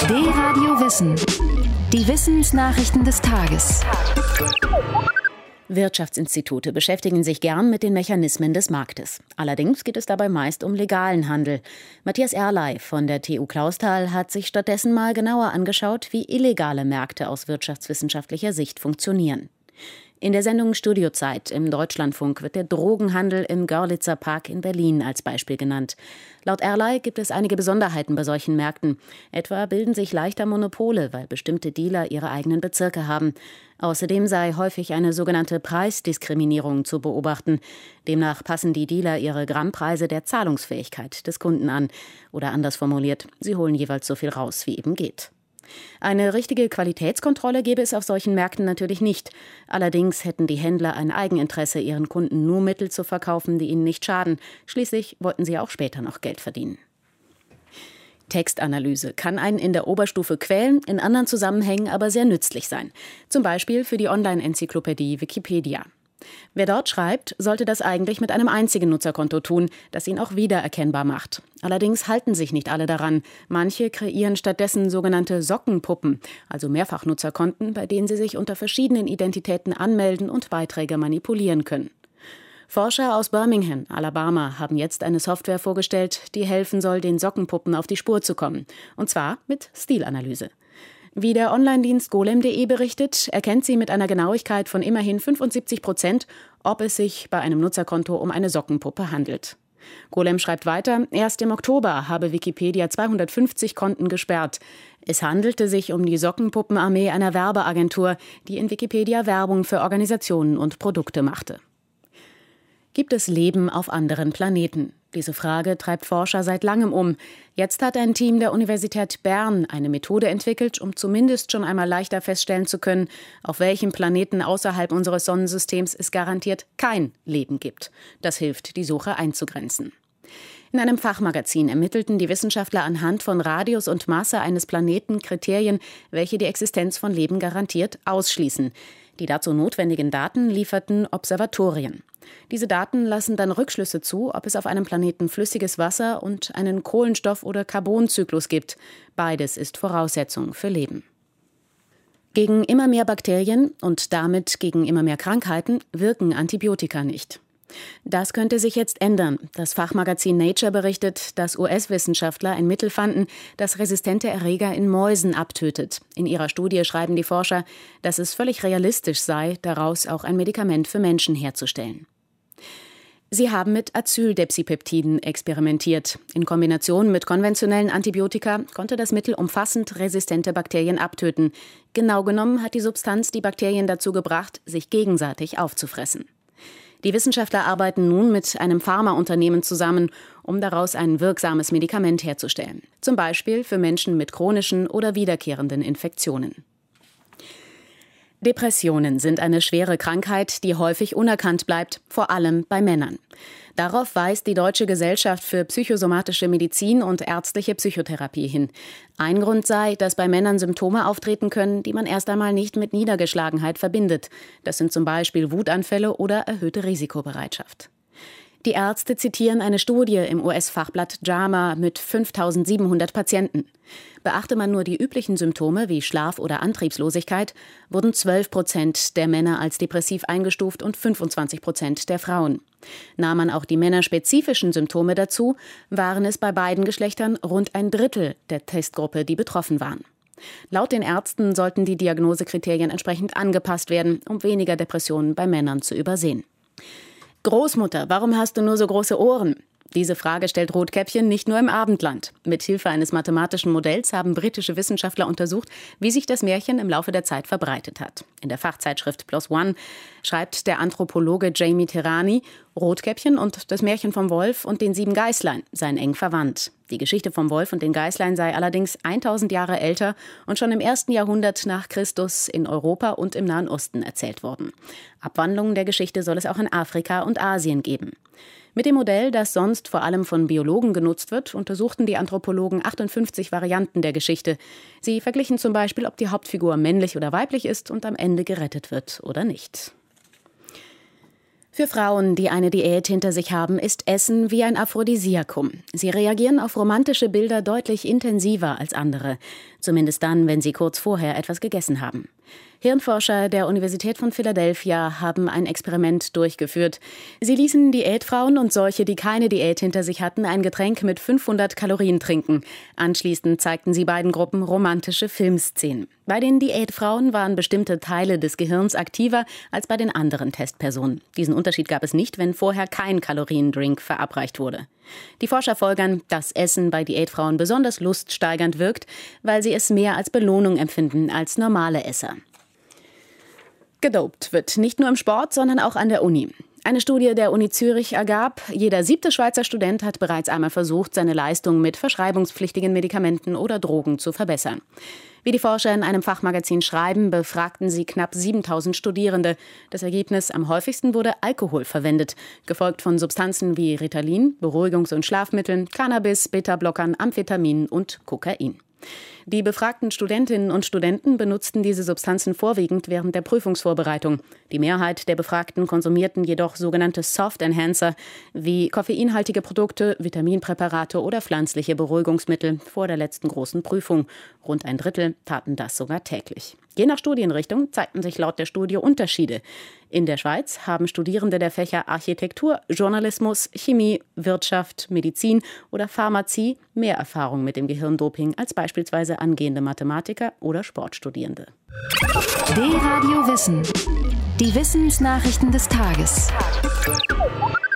D-Radio Wissen. Die Wissensnachrichten des Tages. Wirtschaftsinstitute beschäftigen sich gern mit den Mechanismen des Marktes. Allerdings geht es dabei meist um legalen Handel. Matthias Erley von der TU Clausthal hat sich stattdessen mal genauer angeschaut, wie illegale Märkte aus wirtschaftswissenschaftlicher Sicht funktionieren. In der Sendung Studiozeit im Deutschlandfunk wird der Drogenhandel im Görlitzer Park in Berlin als Beispiel genannt. Laut Erley gibt es einige Besonderheiten bei solchen Märkten. Etwa bilden sich leichter Monopole, weil bestimmte Dealer ihre eigenen Bezirke haben. Außerdem sei häufig eine sogenannte Preisdiskriminierung zu beobachten. Demnach passen die Dealer ihre Grammpreise der Zahlungsfähigkeit des Kunden an. Oder anders formuliert, sie holen jeweils so viel raus, wie eben geht. Eine richtige Qualitätskontrolle gäbe es auf solchen Märkten natürlich nicht. Allerdings hätten die Händler ein Eigeninteresse, ihren Kunden nur Mittel zu verkaufen, die ihnen nicht schaden. Schließlich wollten sie auch später noch Geld verdienen. Textanalyse kann einen in der Oberstufe quälen, in anderen Zusammenhängen aber sehr nützlich sein. Zum Beispiel für die Online-Enzyklopädie Wikipedia. Wer dort schreibt, sollte das eigentlich mit einem einzigen Nutzerkonto tun, das ihn auch wiedererkennbar macht. Allerdings halten sich nicht alle daran. Manche kreieren stattdessen sogenannte Sockenpuppen, also Mehrfachnutzerkonten, bei denen sie sich unter verschiedenen Identitäten anmelden und Beiträge manipulieren können. Forscher aus Birmingham, Alabama, haben jetzt eine Software vorgestellt, die helfen soll, den Sockenpuppen auf die Spur zu kommen. Und zwar mit Stilanalyse. Wie der Online-Dienst golem.de berichtet, erkennt sie mit einer Genauigkeit von immerhin 75%, ob es sich bei einem Nutzerkonto um eine Sockenpuppe handelt. Golem schreibt weiter, erst im Oktober habe Wikipedia 250 Konten gesperrt. Es handelte sich um die Sockenpuppenarmee einer Werbeagentur, die in Wikipedia Werbung für Organisationen und Produkte machte. Gibt es Leben auf anderen Planeten? Diese Frage treibt Forscher seit langem um. Jetzt hat ein Team der Universität Bern eine Methode entwickelt, um zumindest schon einmal leichter feststellen zu können, auf welchem Planeten außerhalb unseres Sonnensystems es garantiert kein Leben gibt. Das hilft, die Suche einzugrenzen. In einem Fachmagazin ermittelten die Wissenschaftler anhand von Radius und Masse eines Planeten Kriterien, welche die Existenz von Leben garantiert ausschließen. Die dazu notwendigen Daten lieferten Observatorien. Diese Daten lassen dann Rückschlüsse zu, ob es auf einem Planeten flüssiges Wasser und einen Kohlenstoff- oder Carbonzyklus gibt. Beides ist Voraussetzung für Leben. Gegen immer mehr Bakterien und damit gegen immer mehr Krankheiten wirken Antibiotika nicht. Das könnte sich jetzt ändern. Das Fachmagazin Nature berichtet, dass US-Wissenschaftler ein Mittel fanden, das resistente Erreger in Mäusen abtötet. In ihrer Studie schreiben die Forscher, dass es völlig realistisch sei, daraus auch ein Medikament für Menschen herzustellen. Sie haben mit Acyl-Depsipeptiden experimentiert. In Kombination mit konventionellen Antibiotika konnte das Mittel umfassend resistente Bakterien abtöten. Genau genommen hat die Substanz die Bakterien dazu gebracht, sich gegenseitig aufzufressen. Die Wissenschaftler arbeiten nun mit einem Pharmaunternehmen zusammen, um daraus ein wirksames Medikament herzustellen. Zum Beispiel für Menschen mit chronischen oder wiederkehrenden Infektionen. Depressionen sind eine schwere Krankheit, die häufig unerkannt bleibt, vor allem bei Männern. Darauf weist die Deutsche Gesellschaft für psychosomatische Medizin und ärztliche Psychotherapie hin. Ein Grund sei, dass bei Männern Symptome auftreten können, die man erst einmal nicht mit Niedergeschlagenheit verbindet. Das sind zum Beispiel Wutanfälle oder erhöhte Risikobereitschaft. Die Ärzte zitieren eine Studie im US-Fachblatt JAMA mit 5.700 Patienten. Beachte man nur die üblichen Symptome wie Schlaf- oder Antriebslosigkeit, wurden 12% der Männer als depressiv eingestuft und 25% der Frauen. Nahm man auch die männerspezifischen Symptome dazu, waren es bei beiden Geschlechtern rund ein Drittel der Testgruppe, die betroffen waren. Laut den Ärzten sollten die Diagnosekriterien entsprechend angepasst werden, um weniger Depressionen bei Männern zu übersehen. Großmutter, warum hast du nur so große Ohren? Diese Frage stellt Rotkäppchen nicht nur im Abendland. Mit Hilfe eines mathematischen Modells haben britische Wissenschaftler untersucht, wie sich das Märchen im Laufe der Zeit verbreitet hat. In der Fachzeitschrift PLOS ONE schreibt der Anthropologe Jamie Terani, Rotkäppchen und das Märchen vom Wolf und den 7 Geißlein seien eng verwandt. Die Geschichte vom Wolf und den Geißlein sei allerdings 1000 Jahre älter und schon im 1. Jahrhundert nach Christus in Europa und im Nahen Osten erzählt worden. Abwandlungen der Geschichte soll es auch in Afrika und Asien geben. Mit dem Modell, das sonst vor allem von Biologen genutzt wird, untersuchten die Anthropologen 58 Varianten der Geschichte. Sie verglichen zum Beispiel, ob die Hauptfigur männlich oder weiblich ist und am Ende gerettet wird oder nicht. Für Frauen, die eine Diät hinter sich haben, ist Essen wie ein Aphrodisiakum. Sie reagieren auf romantische Bilder deutlich intensiver als andere. Zumindest dann, wenn sie kurz vorher etwas gegessen haben. Hirnforscher der Universität von Philadelphia haben ein Experiment durchgeführt. Sie ließen Diätfrauen und solche, die keine Diät hinter sich hatten, ein Getränk mit 500 Kalorien trinken. Anschließend zeigten sie beiden Gruppen romantische Filmszenen. Bei den Diätfrauen waren bestimmte Teile des Gehirns aktiver als bei den anderen Testpersonen. Diesen Unterschied gab es nicht, wenn vorher kein Kaloriendrink verabreicht wurde. Die Forscher folgern, dass Essen bei Diätfrauen besonders luststeigernd wirkt, weil sie es mehr als Belohnung empfinden als normale Esser. Gedopt wird nicht nur im Sport, sondern auch an der Uni. Eine Studie der Uni Zürich ergab, jeder 7. Schweizer Student hat bereits einmal versucht, seine Leistung mit verschreibungspflichtigen Medikamenten oder Drogen zu verbessern. Wie die Forscher in einem Fachmagazin schreiben, befragten sie knapp 7.000 Studierende. Das Ergebnis: am häufigsten wurde Alkohol verwendet, gefolgt von Substanzen wie Ritalin, Beruhigungs- und Schlafmitteln, Cannabis, Beta-Blockern, Amphetaminen und Kokain. Die befragten Studentinnen und Studenten benutzten diese Substanzen vorwiegend während der Prüfungsvorbereitung. Die Mehrheit der Befragten konsumierten jedoch sogenannte Soft Enhancer wie koffeinhaltige Produkte, Vitaminpräparate oder pflanzliche Beruhigungsmittel vor der letzten großen Prüfung. Rund ein Drittel taten das sogar täglich. Je nach Studienrichtung zeigten sich laut der Studie Unterschiede. In der Schweiz haben Studierende der Fächer Architektur, Journalismus, Chemie, Wirtschaft, Medizin oder Pharmazie mehr Erfahrung mit dem Gehirndoping als beispielsweise angehende Mathematiker oder Sportstudierende. D-Radio Wissen. Die Wissensnachrichten des Tages.